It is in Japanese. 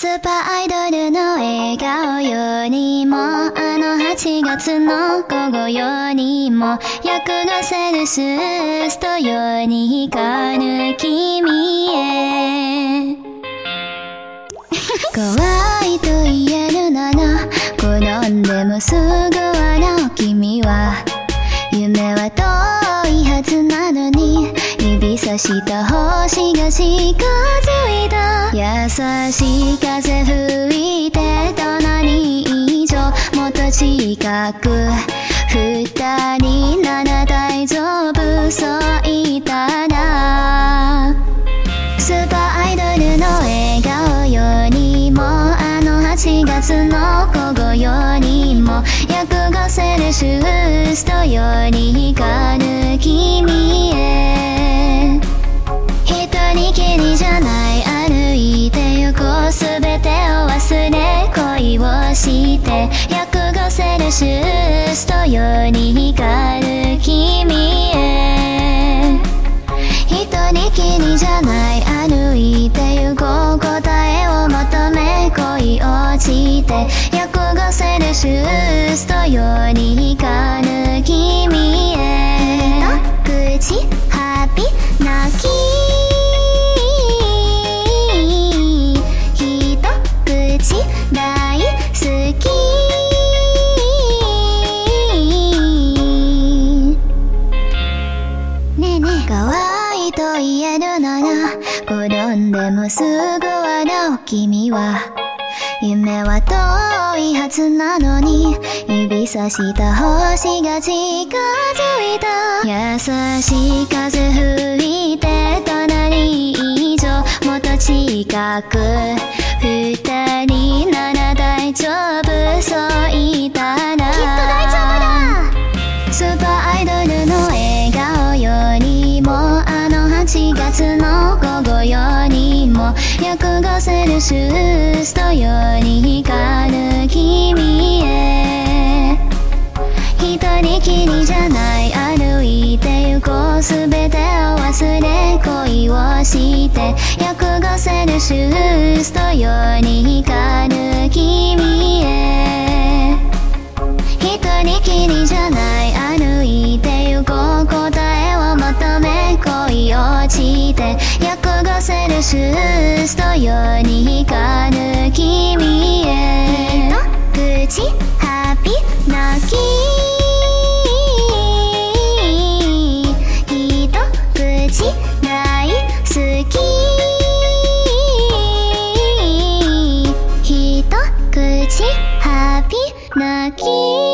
スーパーアイドルの笑顔よりも8月の午後よりも105セルシウスとよに光る君へ怖いと言えるなら転んでもすぐ笑う君は夢は遠いはずなのに指さした星が近づいた優しい風吹いて隣以上もっと近く二人なら大丈夫そう言ったらスーパーアイドルの笑顔よりも8月の午後よりも105セルシウスとよに光る君へ一人きりじゃない歩いてゆこうすべてを忘れ恋をして105セルシウスとよに光る君へ一人きりじゃない歩いてゆこう答えを求め恋落ちて105セルシウスとよに光る君へ口ハピ泣き一口大好きねえねえ可愛いと言えるなら転んでもすぐ笑う君は夢は遠いはずなのに指さした星が近づいた優しい風吹いて隣以上もっと近く二人なら大丈夫そう言ったらきっと大丈夫だスーパーアイドルの笑顔よりも8月の午後よりも105セルシウスとよに光る君へ一人きりじゃない歩いてゆこうすべてを忘れ恋をして105セルシウスとよに光る君へ一人きりじゃない歩いてゆこう答えを求め恋落ちて105セルシウスとよに光る君へ口ハピ泣き一口大好き一口ハピ泣き